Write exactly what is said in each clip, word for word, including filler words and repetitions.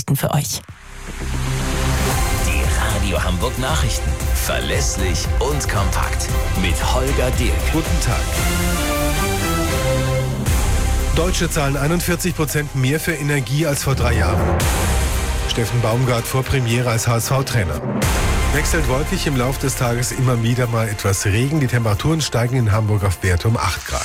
Nachrichten für euch. Die Radio Hamburg Nachrichten. Verlässlich und kompakt. Mit Holger Dirk. Guten Tag. Deutsche zahlen einundvierzig Prozent mehr für Energie als vor drei Jahren. Steffen Baumgart vor Premiere als H S V-Trainer. Wechselt wolkig, im Laufe des Tages immer wieder mal etwas Regen. Die Temperaturen steigen in Hamburg auf Werte um acht Grad.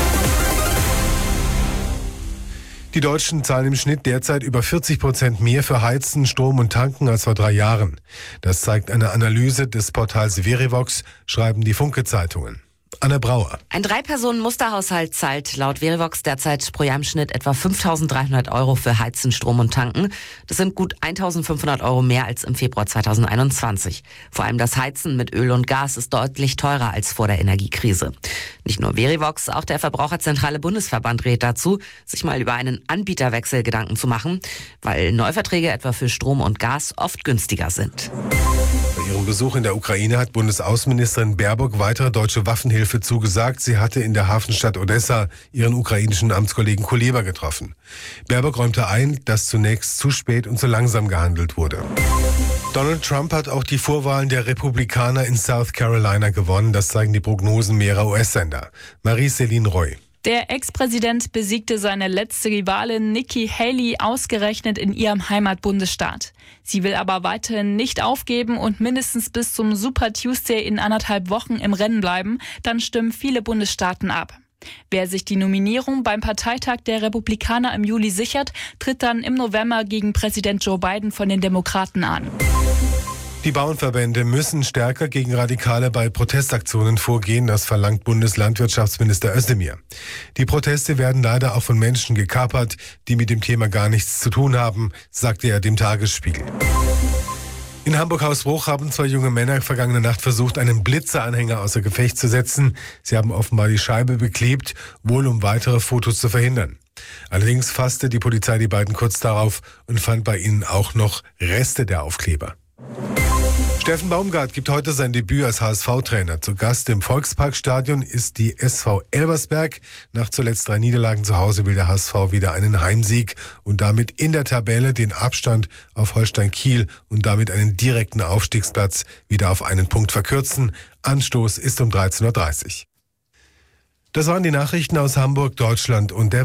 Die Deutschen zahlen im Schnitt derzeit über vierzig Prozent mehr für Heizen, Strom und Tanken als vor drei Jahren. Das zeigt eine Analyse des Portals Verivox, schreiben die Funke-Zeitungen. Anne Brauer. Ein Drei-Personen-Musterhaushalt zahlt laut Verivox derzeit pro Jahr im Schnitt etwa fünftausenddreihundert Euro für Heizen, Strom und Tanken. Das sind gut eintausendfünfhundert Euro mehr als im Februar zweitausendeinundzwanzig. Vor allem das Heizen mit Öl und Gas ist deutlich teurer als vor der Energiekrise. Nicht nur Verivox, auch der Verbraucherzentrale Bundesverband rät dazu, sich mal über einen Anbieterwechsel Gedanken zu machen, weil Neuverträge etwa für Strom und Gas oft günstiger sind. Bei ihrem Besuch in der Ukraine hat Bundesaußenministerin Baerbock weitere deutsche Waffenhilfe zugesagt. Sie hatte in der Hafenstadt Odessa ihren ukrainischen Amtskollegen Kuleba getroffen. Baerbock räumte ein, dass zunächst zu spät und zu langsam gehandelt wurde. Donald Trump hat auch die Vorwahlen der Republikaner in South Carolina gewonnen. Das zeigen die Prognosen mehrerer U S-Sender. Marie-Céline Roy. Der Ex-Präsident besiegte seine letzte Rivalin Nikki Haley ausgerechnet in ihrem Heimatbundesstaat. Sie will aber weiterhin nicht aufgeben und mindestens bis zum Super Tuesday in anderthalb Wochen im Rennen bleiben. Dann stimmen viele Bundesstaaten ab. Wer sich die Nominierung beim Parteitag der Republikaner im Juli sichert, tritt dann im November gegen Präsident Joe Biden von den Demokraten an. Die Bauernverbände müssen stärker gegen Radikale bei Protestaktionen vorgehen, das verlangt Bundeslandwirtschaftsminister Özdemir. Die Proteste werden leider auch von Menschen gekapert, die mit dem Thema gar nichts zu tun haben, sagte er dem Tagesspiegel. In Hamburg-Hausbruch haben zwei junge Männer vergangene Nacht versucht, einen Blitzeranhänger außer Gefecht zu setzen. Sie haben offenbar die Scheibe beklebt, wohl um weitere Fotos zu verhindern. Allerdings fasste die Polizei die beiden kurz darauf und fand bei ihnen auch noch Reste der Aufkleber. Steffen Baumgart gibt heute sein Debüt als H S V-Trainer. Zu Gast im Volksparkstadion ist die S V Elversberg. Nach zuletzt drei Niederlagen zu Hause will der H S V wieder einen Heimsieg und damit in der Tabelle den Abstand auf Holstein Kiel und damit einen direkten Aufstiegsplatz wieder auf einen Punkt verkürzen. Anstoß ist um dreizehn Uhr dreißig. Das waren die Nachrichten aus Hamburg, Deutschland und der